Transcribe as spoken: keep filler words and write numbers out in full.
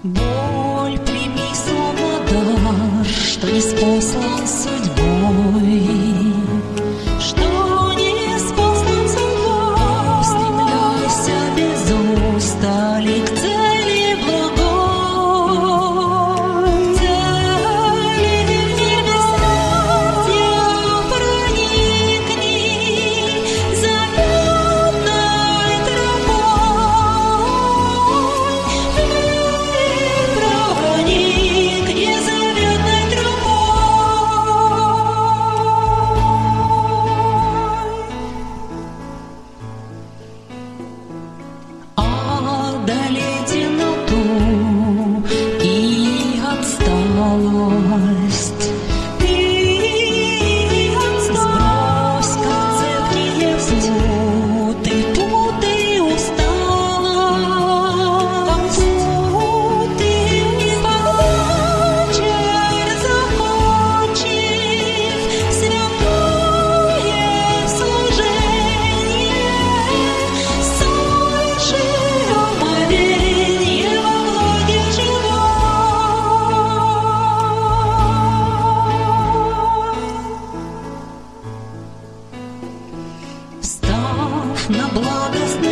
Боль прими словно дар, что ниспослан судьбой, что ниспослан судьбой. Устремляйся без устали к цели благой, цели небесная проникни заветной тропой, проникни заветной тропой. Одолей темноту и отсталость, и отсталость. Сбрось как цепкие путы, путы усталость, путы вечер закончив святое служение, соверши омовение во влаге живой. Встав на благостный